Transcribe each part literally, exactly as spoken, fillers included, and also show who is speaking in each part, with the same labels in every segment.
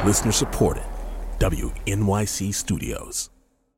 Speaker 1: Listener supported. W N Y C Studios.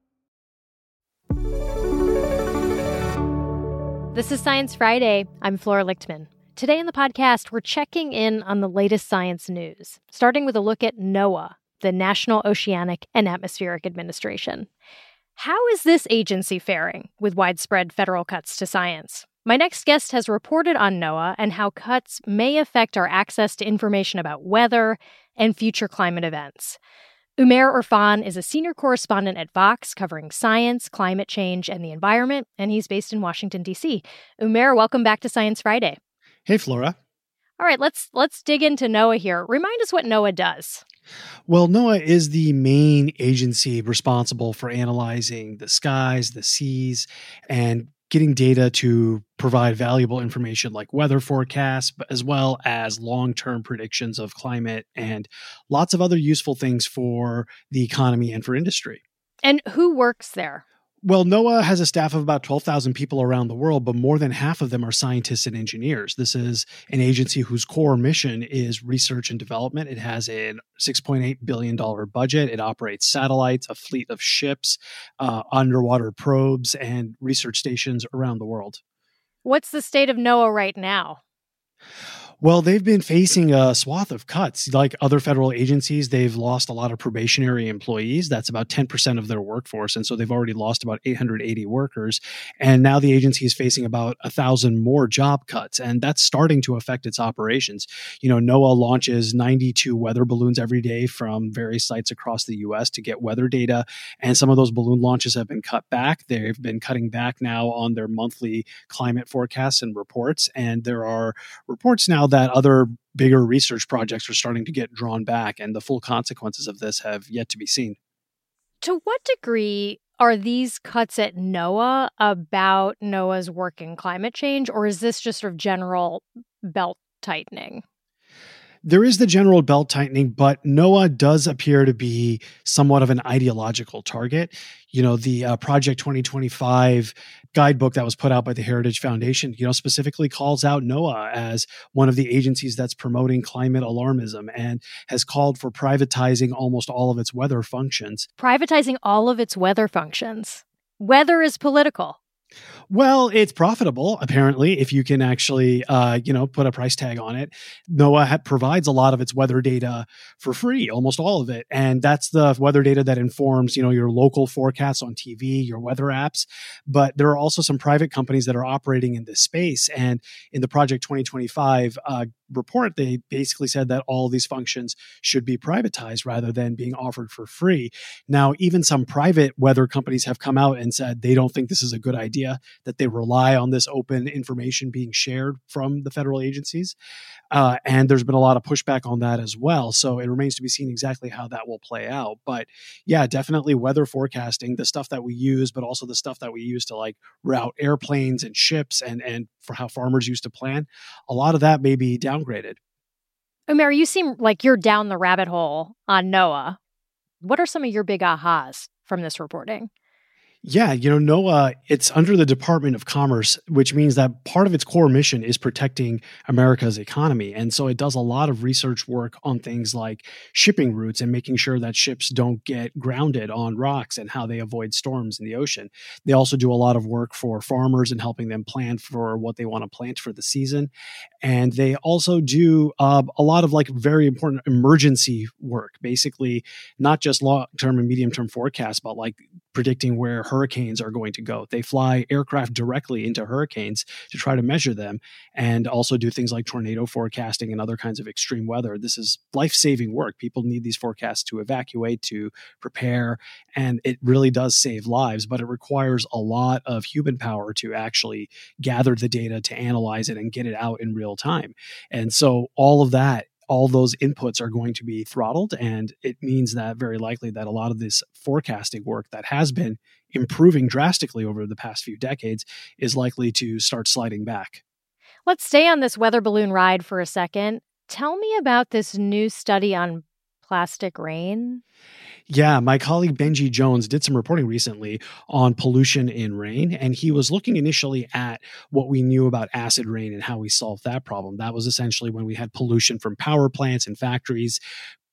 Speaker 2: This is Science Friday. I'm Flora Lichtman. Today in the podcast, we're checking in on the latest science news, starting with a look at NOAA, the National Oceanic and Atmospheric Administration. How is this agency faring with widespread federal cuts to science? My next guest has reported on NOAA and how cuts may affect our access to information about weather and future climate events. Umair Irfan is a senior correspondent at Vox covering science, climate change, and the environment, and he's based in Washington, D C. Umair, welcome back to Science Friday.
Speaker 3: Hey, Flora.
Speaker 2: All right, let's let's dig into NOAA here. Remind us what NOAA does.
Speaker 3: Well, NOAA is the main agency responsible for analyzing the skies, the seas, and getting data to provide valuable information like weather forecasts, as well as long-term predictions of climate and lots of other useful things for the economy and for industry.
Speaker 2: And who works there?
Speaker 3: Well, NOAA has a staff of about twelve thousand people around the world, but more than half of them are scientists and engineers. This is an agency whose core mission is research and development. It has a six point eight billion dollars budget. It operates satellites, a fleet of ships, uh, underwater probes, and research stations around the world.
Speaker 2: What's the state of NOAA right now?
Speaker 3: Well, they've been facing a swath of cuts. Like other federal agencies, they've lost a lot of probationary employees. That's about ten percent of their workforce. And so they've already lost about eight hundred eighty workers. And now the agency is facing about one thousand more job cuts. And that's starting to affect its operations. You know, NOAA launches ninety-two weather balloons every day from various sites across the U S to get weather data. And some of those balloon launches have been cut back. They've been cutting back now on their monthly climate forecasts and reports. And there are reports now that other bigger research projects are starting to get drawn back, and the full consequences of this have yet to be seen.
Speaker 2: To what degree are these cuts at NOAA about NOAA's work in climate change, or is this just sort of general belt tightening?
Speaker 3: There is the general belt tightening, but NOAA does appear to be somewhat of an ideological target. You know, the uh, Project twenty twenty-five guidebook that was put out by the Heritage Foundation, you know, specifically calls out NOAA as one of the agencies that's promoting climate alarmism and has called for privatizing almost all of its weather functions.
Speaker 2: Privatizing all of its weather functions. Weather is political.
Speaker 3: Well, it's profitable, apparently, if you can actually, uh, you know, put a price tag on it. NOAA ha- provides a lot of its weather data for free, almost all of it. And that's the weather data that informs, you know, your local forecasts on T V, your weather apps. But there are also some private companies that are operating in this space. And in the Project twenty twenty-five uh, report, they basically said that all of these functions should be privatized rather than being offered for free. Now, even some private weather companies have come out and said they don't think this is a good idea, that they rely on this open information being shared from the federal agencies. Uh, and there's been a lot of pushback on that as well. So it remains to be seen exactly how that will play out. But yeah, definitely weather forecasting, the stuff that we use, but also the stuff that we use to like route airplanes and ships and, and for how farmers used to plan, a lot of that may be downgraded.
Speaker 2: Umair, you seem like you're down the rabbit hole on NOAA. What are some of your big ahas from this reporting?
Speaker 3: Yeah, you know, NOAA, it's under the Department of Commerce, which means that part of its core mission is protecting America's economy. And so it does a lot of research work on things like shipping routes and making sure that ships don't get grounded on rocks and how they avoid storms in the ocean. They also do a lot of work for farmers and helping them plan for what they want to plant for the season. And they also do uh, a lot of like very important emergency work, basically not just long-term and medium-term forecasts, but like predicting where hurricanes are going to go. They fly aircraft directly into hurricanes to try to measure them and also do things like tornado forecasting and other kinds of extreme weather. This is life-saving work. People need these forecasts to evacuate, to prepare, and it really does save lives, but it requires a lot of human power to actually gather the data, to analyze it, and get it out in real time. And so all of that, all those inputs are going to be throttled, and it means that very likely that a lot of this forecasting work that has been improving drastically over the past few decades is likely to start sliding back.
Speaker 2: Let's stay on this weather balloon ride for a second. Tell me about this new study on plastic rain.
Speaker 3: Yeah, my colleague Benji Jones did some reporting recently on pollution in rain, and he was looking initially at what we knew about acid rain and how we solved that problem. That was essentially when we had pollution from power plants and factories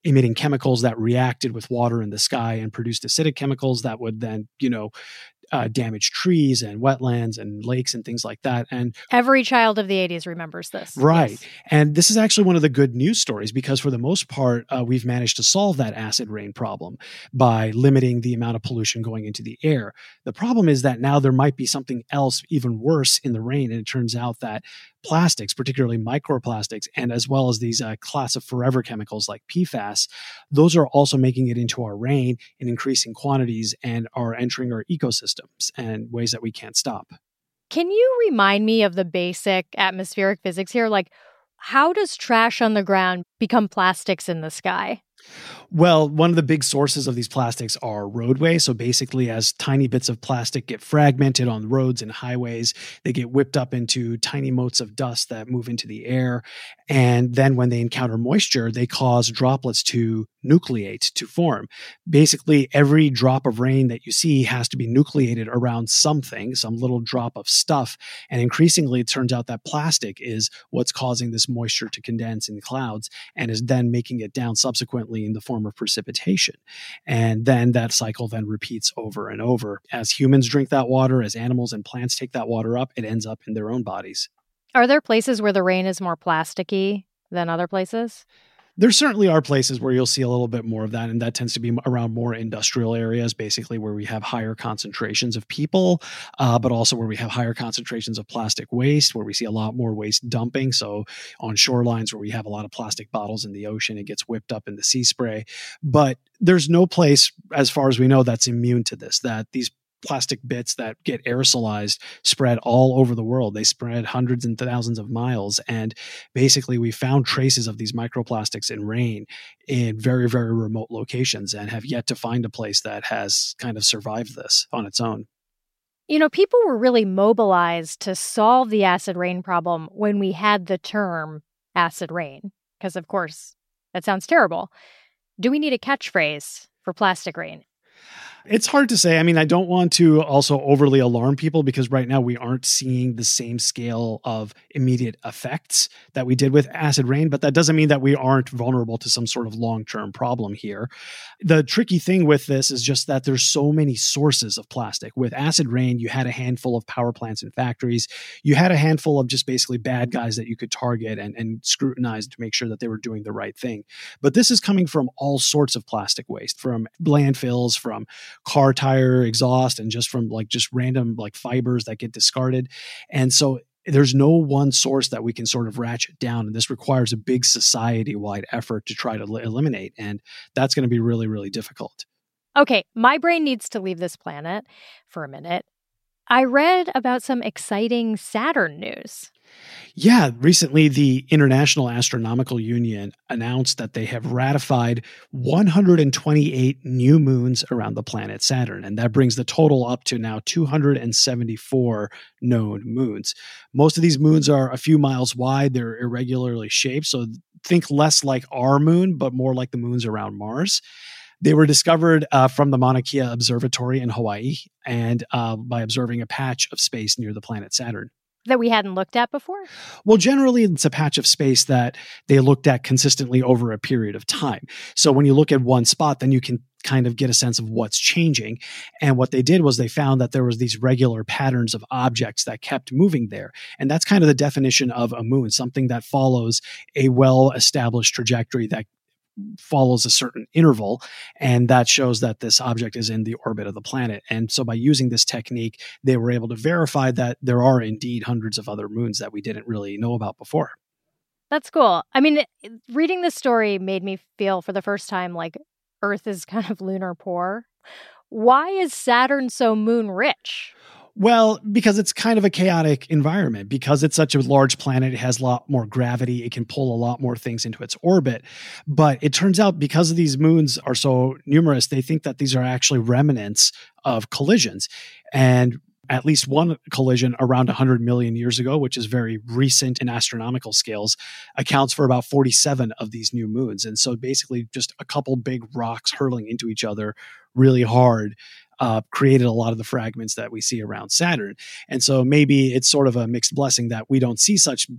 Speaker 3: emitting chemicals that reacted with water in the sky and produced acidic chemicals that would then, you know, uh, damage trees and wetlands and lakes and things like that. And
Speaker 2: every child of the eighties remembers this.
Speaker 3: Right.
Speaker 2: Yes.
Speaker 3: And this is actually one of the good news stories because for the most part, uh, we've managed to solve that acid rain problem by limiting the amount of pollution going into the air. The problem is that now there might be something else even worse in the rain. And it turns out that plastics, particularly microplastics, and as well as these uh, class of forever chemicals like P FAS, those are also making it into our rain in increasing quantities and are entering our ecosystems and ways that we can't stop.
Speaker 2: Can you remind me of the basic atmospheric physics here? Like, how does trash on the ground become plastics in the sky?
Speaker 3: Well, one of the big sources of these plastics are roadways. So basically, as tiny bits of plastic get fragmented on roads and highways, they get whipped up into tiny motes of dust that move into the air. And then when they encounter moisture, they cause droplets to nucleate, to form. Basically, every drop of rain that you see has to be nucleated around something, some little drop of stuff. And increasingly, it turns out that plastic is what's causing this moisture to condense in clouds and is then making it down subsequently in the form of precipitation. And then that cycle then repeats over and over. As humans drink that water, as animals and plants take that water up, it ends up in their own bodies.
Speaker 2: Are there places where the rain is more plasticky than other places?
Speaker 3: There certainly are places where you'll see a little bit more of that, and that tends to be around more industrial areas, basically where we have higher concentrations of people, uh, but also where we have higher concentrations of plastic waste, where we see a lot more waste dumping. So on shorelines where we have a lot of plastic bottles in the ocean, it gets whipped up in the sea spray. But there's no place, as far as we know, that's immune to this, that these plastic bits that get aerosolized spread all over the world. They spread hundreds and thousands of miles. And basically, we found traces of these microplastics in rain in very, very remote locations and have yet to find a place that has kind of survived this on its own.
Speaker 2: You know, people were really mobilized to solve the acid rain problem when we had the term acid rain, because, of course, that sounds terrible. Do we need a catchphrase for plastic rain?
Speaker 3: It's hard to say. I mean, I don't want to also overly alarm people because right now we aren't seeing the same scale of immediate effects that we did with acid rain, but that doesn't mean that we aren't vulnerable to some sort of long-term problem here. The tricky thing with this is just that there's so many sources of plastic. With acid rain, you had a handful of power plants and factories. You had a handful of just basically bad guys that you could target and, and scrutinize to make sure that they were doing the right thing. But this is coming from all sorts of plastic waste, from landfills, from car tire exhaust, and just from like just random like fibers that get discarded. And so there's no one source that we can sort of ratchet down. And this requires a big society-wide effort to try to li- eliminate. And that's going to be really, really difficult.
Speaker 2: Okay, my brain needs to leave this planet for a minute. I read about some exciting Saturn news.
Speaker 3: Yeah, recently the International Astronomical Union announced that they have ratified one hundred twenty-eight new moons around the planet Saturn, and that brings the total up to now two hundred seventy-four known moons. Most of these moons are a few miles wide, they're irregularly shaped, so think less like our moon, but more like the moons around Mars. They were discovered uh, from the Mauna Kea Observatory in Hawaii and uh, by observing a patch of space near the planet Saturn.
Speaker 2: That we hadn't looked at before?
Speaker 3: Well, generally, it's a patch of space that they looked at consistently over a period of time. So when you look at one spot, then you can kind of get a sense of what's changing. And what they did was they found that there was these regular patterns of objects that kept moving there. And that's kind of the definition of a moon, something that follows a well-established trajectory that follows a certain interval, and that shows that this object is in the orbit of the planet. And so by using this technique, they were able to verify that there are indeed hundreds of other moons that we didn't really know about before.
Speaker 2: That's cool. I mean, reading this story made me feel for the first time like Earth is kind of lunar poor. Why is Saturn so moon rich?
Speaker 3: Well, because it's kind of a chaotic environment. Because it's such a large planet, it has a lot more gravity. It can pull a lot more things into its orbit. But it turns out because of these moons are so numerous, they think that these are actually remnants of collisions. And at least one collision around one hundred million years ago, which is very recent in astronomical scales, accounts for about forty-seven of these new moons. And so basically just a couple big rocks hurtling into each other really hard Uh, created a lot of the fragments that we see around Saturn. And so maybe it's sort of a mixed blessing that we don't see such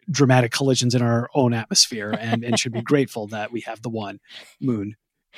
Speaker 3: dramatic collisions in our own atmosphere and, and should be grateful that we have the one moon.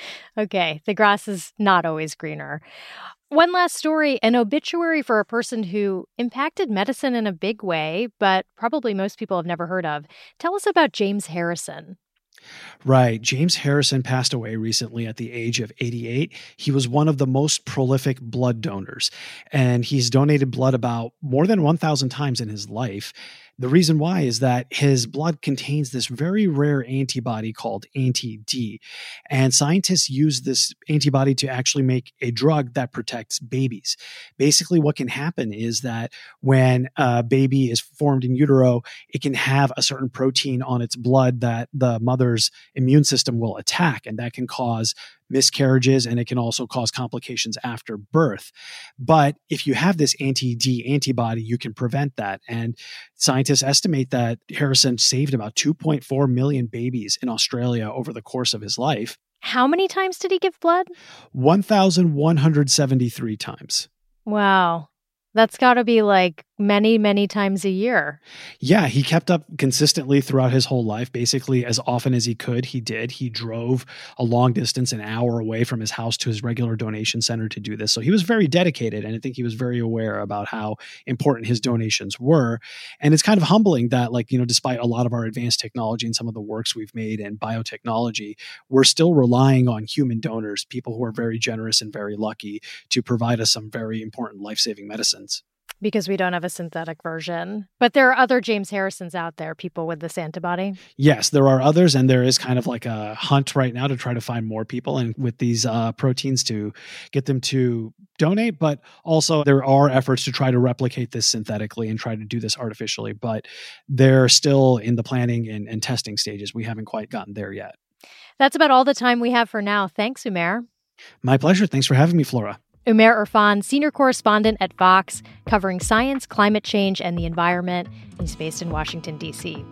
Speaker 2: Okay, the grass is not always greener. One last story, an obituary for a person who impacted medicine in a big way, but probably most people have never heard of. Tell us about James Harrison.
Speaker 3: Right. James Harrison passed away recently at the age of eighty-eight. He was one of the most prolific blood donors, and he's donated blood about more than one thousand times in his life. The reason why is that his blood contains this very rare antibody called anti-D, and scientists use this antibody to actually make a drug that protects babies. Basically, what can happen is that when a baby is formed in utero, it can have a certain protein on its blood that the mother's immune system will attack, and that can cause miscarriages, and it can also cause complications after birth. But if you have this anti-D antibody, you can prevent that. And scientists estimate that Harrison saved about two point four million babies in Australia over the course of his life.
Speaker 2: How many times did he give blood?
Speaker 3: one thousand one hundred seventy-three times.
Speaker 2: Wow. That's got to be like many, many times a year.
Speaker 3: Yeah, he kept up consistently throughout his whole life. Basically, as often as he could, he did. He drove a long distance, an hour away from his house to his regular donation center to do this. So he was very dedicated, and I think he was very aware about how important his donations were. And it's kind of humbling that, like, you know, despite a lot of our advanced technology and some of the works we've made in biotechnology, we're still relying on human donors, people who are very generous and very lucky to provide us some very important life-saving medicines.
Speaker 2: Because we don't have a synthetic version. But there are other James Harrisons out there, people with this antibody.
Speaker 3: Yes, there are others, and there is kind of like a hunt right now to try to find more people and with these uh, proteins to get them to donate. But also there are efforts to try to replicate this synthetically and try to do this artificially. But they're still in the planning and, and testing stages. We haven't quite gotten there yet.
Speaker 2: That's about all the time we have for now. Thanks, Umair.
Speaker 3: My pleasure. Thanks for having me, Flora.
Speaker 2: Umair Irfan, senior correspondent at Vox, covering science, climate change, and the environment. He's based in Washington, D C.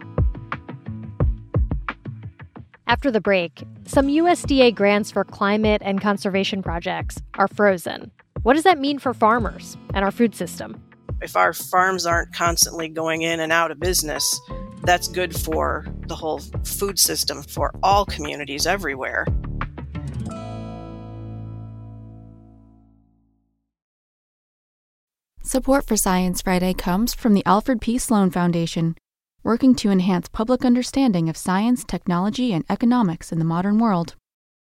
Speaker 2: After the break, some U S D A grants for climate and conservation projects are frozen. What does that mean for farmers and our food system?
Speaker 4: If our farms aren't constantly going in and out of business, that's good for the whole food system for all communities everywhere.
Speaker 5: Support for Science Friday comes from the Alfred P. Sloan Foundation, working to enhance public understanding of science, technology, and economics in the modern world.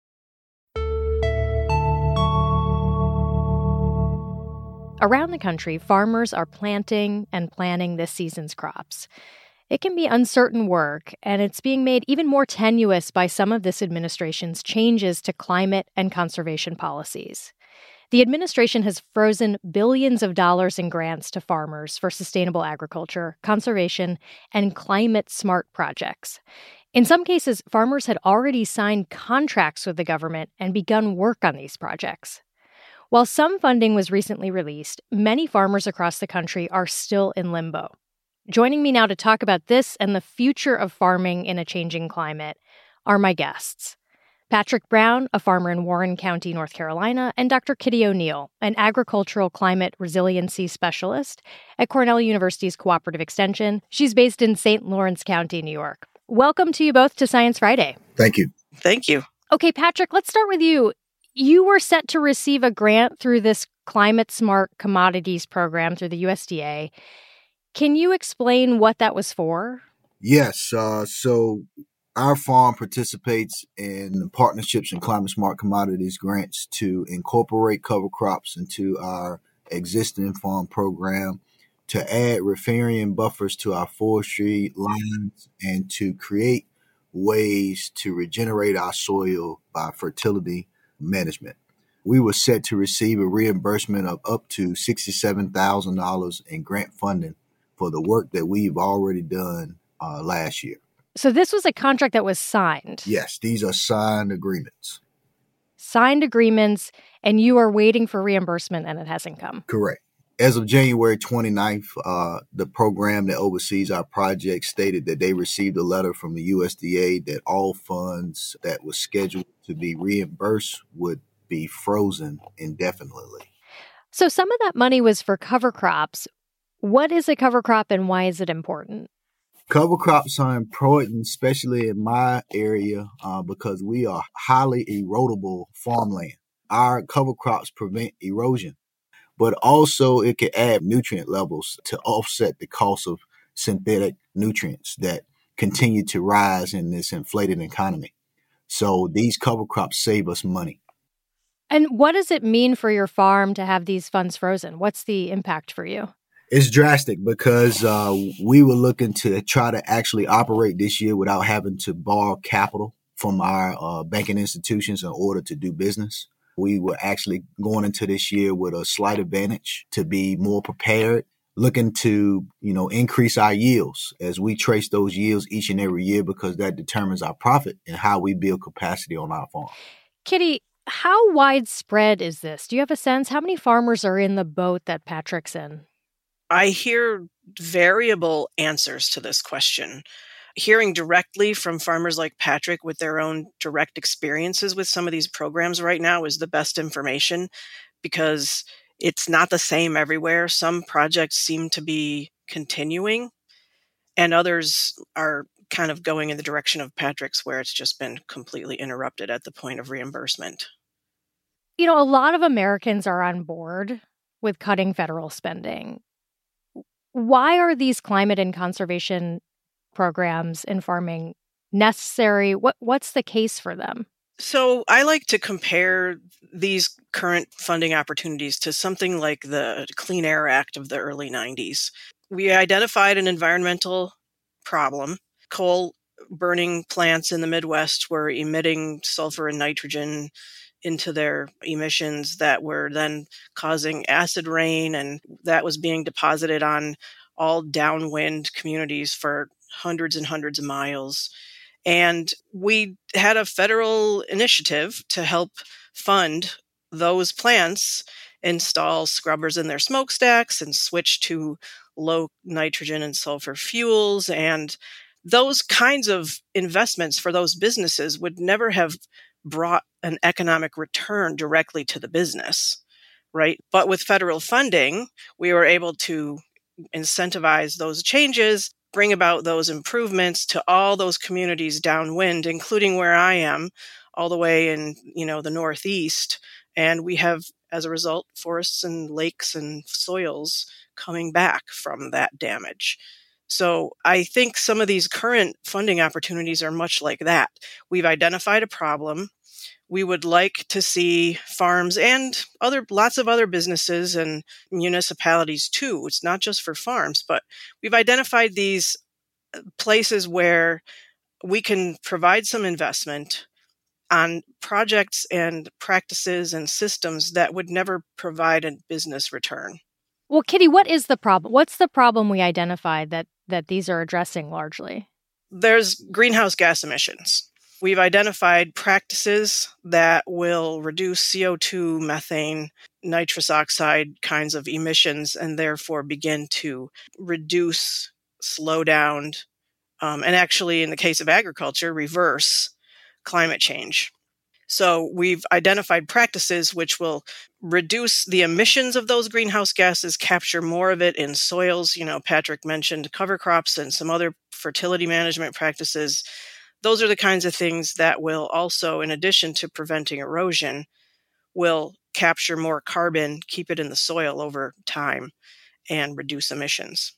Speaker 2: Around the country, farmers are planting and planning this season's crops. It can be uncertain work, and it's being made even more tenuous by some of this administration's changes to climate and conservation policies. The administration has frozen billions of dollars in grants to farmers for sustainable agriculture, conservation, and climate-smart projects. In some cases, farmers had already signed contracts with the government and begun work on these projects. While some funding was recently released, many farmers across the country are still in limbo. Joining me now to talk about this and the future of farming in a changing climate are my guests. Patrick Brown, a farmer in Warren County, North Carolina, and Doctor Kitty O'Neill, an agricultural climate resiliency specialist at Cornell University's Cooperative Extension. She's based in Saint Lawrence County, New York. Welcome to you both to Science Friday.
Speaker 6: Thank you.
Speaker 4: Thank you.
Speaker 2: Okay, Patrick, let's start with you. You were set to receive a grant through this Climate Smart Commodities program through the U S D A. Can you explain what that was for?
Speaker 6: Yes. Uh, so our farm participates in partnerships and climate smart commodities grants to incorporate cover crops into our existing farm program, to add riparian buffers to our forestry lines, and to create ways to regenerate our soil by fertility management. We were set to receive a reimbursement of up to sixty-seven thousand dollars in grant funding for the work that we've already done uh, last year.
Speaker 2: So this was a contract that was signed.
Speaker 6: Yes, these are signed agreements.
Speaker 2: Signed agreements, and you are waiting for reimbursement, and it hasn't come.
Speaker 6: Correct. As of January twenty-ninth, uh, the program that oversees our project stated that they received a letter from the U S D A that all funds that were scheduled to be reimbursed would be frozen indefinitely.
Speaker 2: So some of that money was for cover crops. What is a cover crop and why is it important?
Speaker 6: Cover crops are important, especially in my area, uh, because we are highly erodible farmland. Our cover crops prevent erosion, but also it can add nutrient levels to offset the cost of synthetic nutrients that continue to rise in this inflated economy. So these cover crops save us money.
Speaker 2: And what does it mean for your farm to have these funds frozen? What's the impact for you?
Speaker 6: It's drastic because uh, we were looking to try to actually operate this year without having to borrow capital from our uh, banking institutions in order to do business. We were actually going into this year with a slight advantage to be more prepared, looking to, you know, increase our yields as we trace those yields each and every year because that determines our profit and how we build capacity on our farm.
Speaker 2: Kitty, how widespread is this? Do you have a sense? How many farmers are in the boat that Patrick's in?
Speaker 4: I hear variable answers to this question. Hearing directly from farmers like Patrick with their own direct experiences with some of these programs right now is the best information because it's not the same everywhere. Some projects seem to be continuing and others are kind of going in the direction of Patrick's where it's just been completely interrupted at the point of reimbursement.
Speaker 2: You know, a lot of Americans are on board with cutting federal spending. Why are these climate and conservation programs in farming necessary? What what's the case for them?
Speaker 4: So I like to compare these current funding opportunities to something like the Clean Air Act of the early nineties. We identified an environmental problem. Coal burning plants in the Midwest were emitting sulfur and nitrogen into their emissions that were then causing acid rain, and that was being deposited on all downwind communities for hundreds and hundreds of miles. And we had a federal initiative to help fund those plants install scrubbers in their smokestacks and switch to low nitrogen and sulfur fuels. And those kinds of investments for those businesses would never have brought an economic return directly to the business, right? But with federal funding, we were able to incentivize those changes, bring about those improvements to all those communities downwind, including where I am, all the way in, you know, the Northeast. And we have, as a result, forests and lakes and soils coming back from that damage. So I think some of these current funding opportunities are much like that. We've identified a problem. We would like to see farms and other lots of other businesses and municipalities too. It's not just for farms, but we've identified these places where we can provide some investment on projects and practices and systems that would never provide a business return.
Speaker 2: Well, Kitty, what is the problem? What's the problem we identified that that these are addressing largely?
Speaker 4: There's greenhouse gas emissions. We've identified practices that will reduce C O two, methane, nitrous oxide kinds of emissions, and therefore begin to reduce, slow down, um, and actually, in the case of agriculture, reverse climate change. So we've identified practices which will reduce the emissions of those greenhouse gases, capture more of it in soils. You know, Patrick mentioned cover crops and some other fertility management practices. Those are the kinds of things that will also, in addition to preventing erosion, will capture more carbon, keep it in the soil over time, and reduce emissions.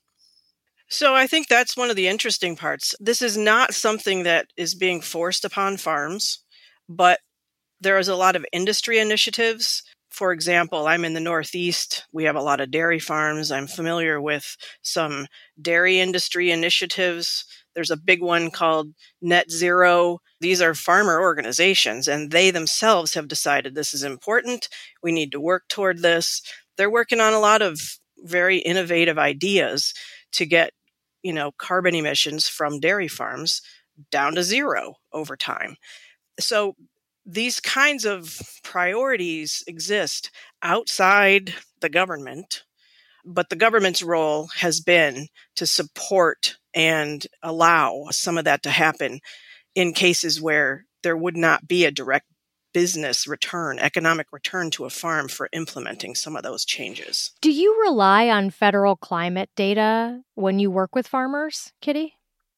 Speaker 4: So I think that's one of the interesting parts. This is not something that is being forced upon farms, but there is a lot of industry initiatives. For example, I'm in the Northeast. We have a lot of dairy farms. I'm familiar with some dairy industry initiatives. There's a big one called Net Zero. These are farmer organizations, and they themselves have decided this is important. We need to work toward this. They're working on a lot of very innovative ideas to get, you know, carbon emissions from dairy farms down to zero over time. So these kinds of priorities exist outside the government, but the government's role has been to support and allow some of that to happen in cases where there would not be a direct business return, economic return to a farm for implementing some of those changes.
Speaker 2: Do you rely on federal climate data when you work with farmers, Kitty?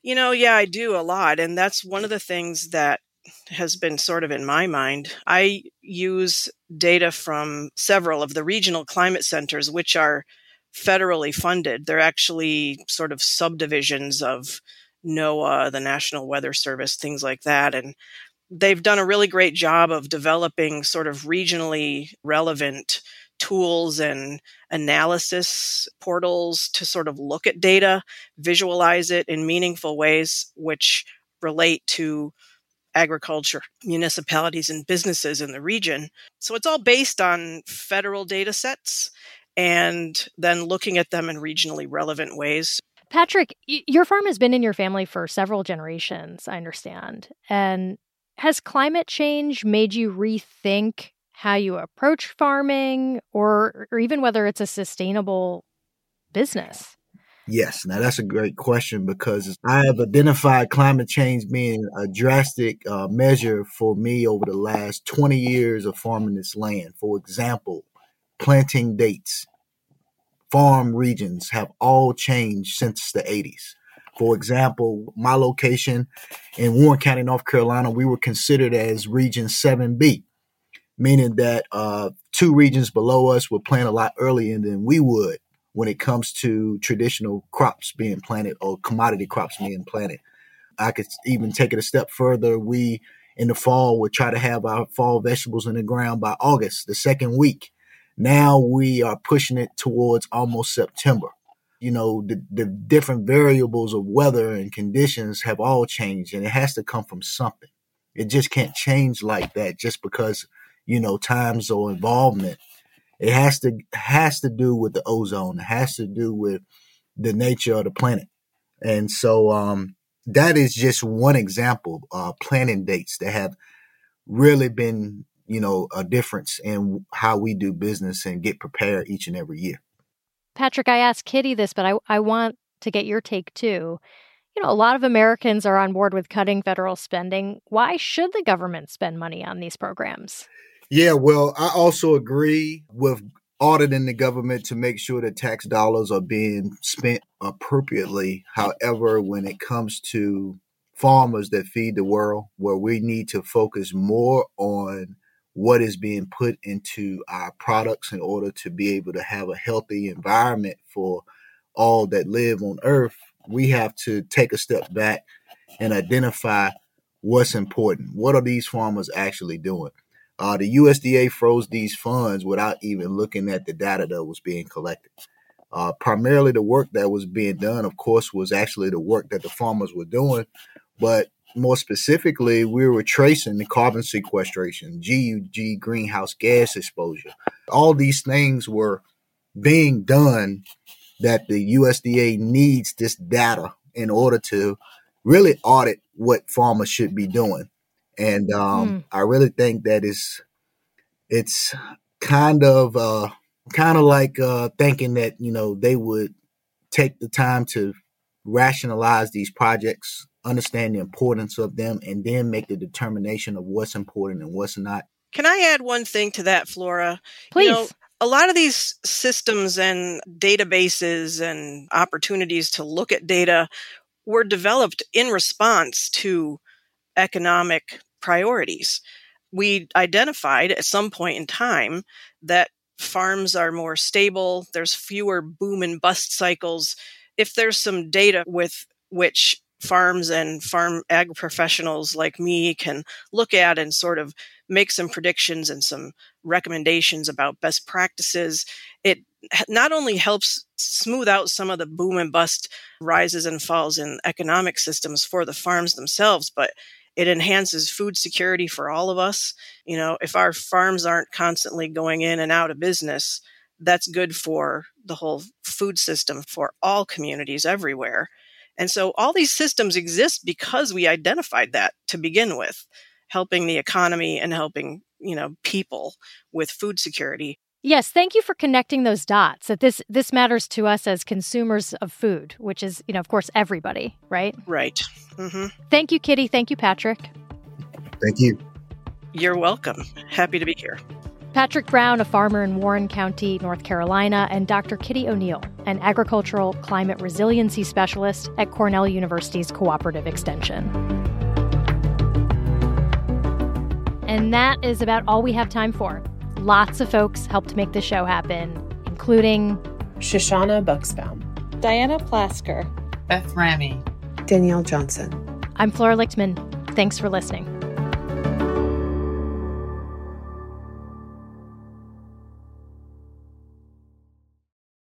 Speaker 4: You know, yeah, I do a lot. And that's one of the things that has been sort of in my mind. I use data from several of the regional climate centers, which are federally funded. They're actually sort of subdivisions of NOAA, the National Weather Service, things like that. And they've done a really great job of developing sort of regionally relevant tools and analysis portals to sort of look at data, visualize it in meaningful ways, which relate to agriculture, municipalities, and businesses in the region. So it's all based on federal data sets and then looking at them in regionally relevant ways.
Speaker 2: Patrick, y- your farm has been in your family for several generations, I understand. And has climate change made you rethink how you approach farming or, or even whether it's a sustainable business?
Speaker 6: Yes. Now, that's a great question because I have identified climate change being a drastic uh, measure for me over the last twenty years of farming this land. For example, planting dates, farm regions have all changed since the eighties. For example, my location in Warren County, North Carolina, we were considered as Region seven B, meaning that uh, two regions below us would plant a lot earlier than we would when it comes to traditional crops being planted or commodity crops being planted. I could even take it a step further. We, in the fall, would try to have our fall vegetables in the ground by August, the second week. Now we are pushing it towards almost September. You know, the, the different variables of weather and conditions have all changed, and it has to come from something. It just can't change like that just because, you know, times or involvement. It has to has to do with the ozone. It has to do with the nature of the planet. And so um, that is just one example, uh, planting dates that have really been, you know, a difference in how we do business and get prepared each and every year.
Speaker 2: Patrick, I asked Kitty this, but I, I want to get your take too. You know, a lot of Americans are on board with cutting federal spending. Why should the government spend money on these programs?
Speaker 6: Yeah, well, I also agree with auditing the government to make sure that tax dollars are being spent appropriately. However, when it comes to farmers that feed the world, where we need to focus more on what is being put into our products in order to be able to have a healthy environment for all that live on earth, we have to take a step back and identify what's important. What are these farmers actually doing? Uh, the U S D A froze these funds without even looking at the data that was being collected. Uh, primarily the work that was being done, of course, was actually the work that the farmers were doing. But more specifically, we were tracing the carbon sequestration, G U G greenhouse gas exposure. All these things were being done that the U S D A needs this data in order to really audit what farmers should be doing. And um, mm. I really think that is, it's kind of uh, kind of like uh, thinking that, you know, they would take the time to rationalize these projects, understand the importance of them, and then make the determination of what's important and what's not.
Speaker 4: Can I add one thing to that, Flora?
Speaker 2: Please.
Speaker 4: You know, a lot of these systems and databases and opportunities to look at data were developed in response to economic priorities. We identified at some point in time that farms are more stable, there's fewer boom and bust cycles. If there's some data with which farms and farm ag professionals like me can look at and sort of make some predictions and some recommendations about best practices, it not only helps smooth out some of the boom and bust rises and falls in economic systems for the farms themselves, but it enhances food security for all of us. You know, if our farms aren't constantly going in and out of business, that's good for the whole food system for all communities everywhere. And so all these systems exist because we identified that to begin with, helping the economy and helping, you know, people with food security.
Speaker 2: Yes, thank you for connecting those dots. That this this matters to us as consumers of food, which is, you know, of course, everybody, right?
Speaker 4: Right. Mm-hmm.
Speaker 2: Thank you, Kitty. Thank you, Patrick.
Speaker 6: Thank you.
Speaker 4: You're welcome. Happy to be here.
Speaker 2: Patrick Brown, a farmer in Warren County, North Carolina, and Doctor Kitty O'Neill, an agricultural climate resiliency specialist at Cornell University's Cooperative Extension. And that is about all we have time for. Lots of folks helped make the show happen, including
Speaker 7: Shoshana Buxbaum,
Speaker 8: Diana Plasker,
Speaker 9: Beth Ramy,
Speaker 10: Danielle Johnson.
Speaker 2: I'm Flora Lichtman. Thanks for listening.